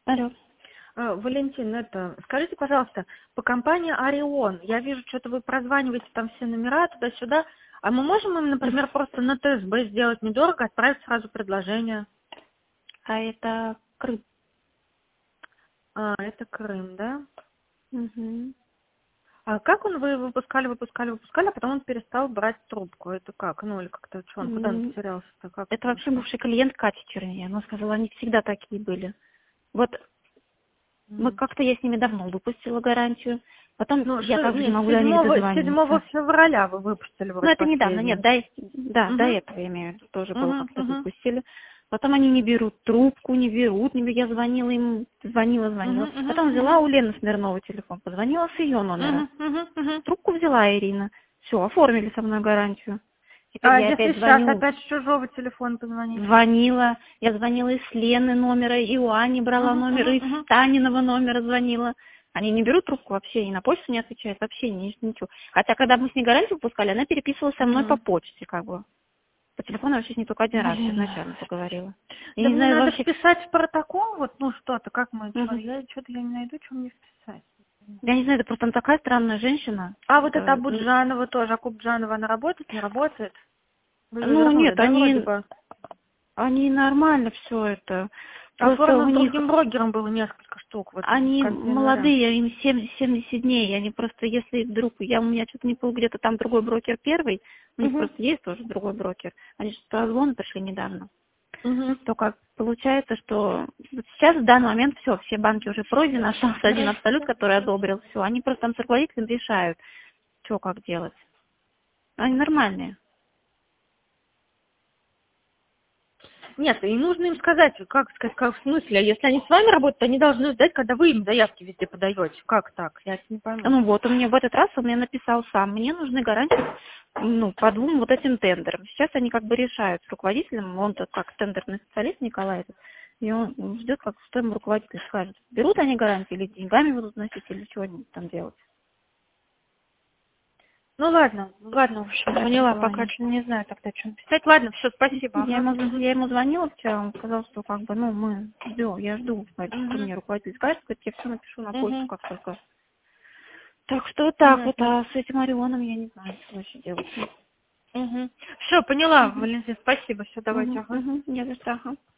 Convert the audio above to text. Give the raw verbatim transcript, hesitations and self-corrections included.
Алло. А, Валентин, это, скажите, пожалуйста, по компании Орион, я вижу, что-то вы прозваниваете там все номера туда-сюда, а мы можем им, например, просто на ТСБ сделать недорого, отправить сразу предложение? А это Крым. А, это Крым, да? Угу. А как он, вы выпускали, выпускали, выпускали, а потом он перестал брать трубку? Это как? Ну, или как-то, что он, куда он М, потерялся-то, как Это это вообще вышло? бывший клиент Кати Чернее. Она сказала, они всегда такие были. Вот мы М. как-то я с ними давно выпустила гарантию. Потом Ну, я ше- также не нет, могу до них седьмого седьмого дозвониться. февраля вы выпустили Ну, вроде это недавно, нет, последний. до, да, до Угу, этого, я имею в виду, тоже было угу, как-то угу. выпустили. Потом они не берут трубку, не берут, не берут. Я звонила им, звонила, звонила. Мгм, мгм, Потом взяла мгм. у Лены Смирновой телефон, позвонила с ее номера. Мгм, мгм, мгм. Трубку взяла Ирина. Все, оформили со мной гарантию. Теперь А я если опять сейчас звоню, опять с чужого телефона позвонить? звонила. Я звонила и с Лены номера, и у Ани брала Мгм, номер, мгм, и мгм. с Таниного номера звонила. Они не берут трубку вообще, и на почту не отвечают, вообще ни- ничего. Хотя, когда мы с ней гарантию выпускали, она переписывалась со мной по Мгм. почте, как бы. По телефону вообще с ней только один раз Блин. изначально поговорила. Я Да не мне знаю надо вообще. вписать в протокол, вот, ну что-то, как мы, что, Мгм. я что-то я не найду, что мне вписать. Я не знаю, это просто она такая странная женщина. А вот это Это, н- Абуджанова тоже, Акубджанова, она работает, не работает? Вы ее ну, вернули, нет, да, вроде они, бы? они нормально все это. Просто Оформлено у с них другим брокером было несколько штук вот в они конце января. молодые, им семь- семьдесят дней, они просто, если вдруг, я у меня что-то не был где-то там другой брокер первый, у них Угу. просто есть тоже другой брокер, они же по звону пришли недавно. Угу. Только получается, что вот сейчас в данный момент все, все банки уже пройдены, остался один абсолют, Здравствуйте. который одобрил все, они просто там с руководителем решают, что как делать. Они нормальные. Нет, и нужно им сказать, как сказать, как в смысле, а если они с вами работают, они должны ждать, когда вы им заявки везде подаете. Как так? Я это не пойму. Ну вот, он мне в этот раз он мне написал сам, мне нужны гарантии, ну, по двум вот этим тендерам. Сейчас они как бы решают с руководителем, он-то как тендерный специалист Николай этот, и он ждет, как что ему руководитель скажет. Берут они гарантии или деньгами будут носить, или что они там делать. Ну ладно, ладно, в общем, Я поняла, пока перезвоню. что не знаю тогда, что написать. Ладно, все, спасибо. Я Ага. ему, Угу. я ему звонила вчера, он сказал, что как бы, ну, мы ждем, я жду, говорит, что Угу. мне руководитель скажет, говорит, я все напишу на почту, Угу. как только. Так что вот так вот, Понятно. а с этим Орионом я не знаю, что вообще делать. Угу. Все, поняла, Угу, Валентин, спасибо. Все, давайте, угу, ага. угу, не за что, ага.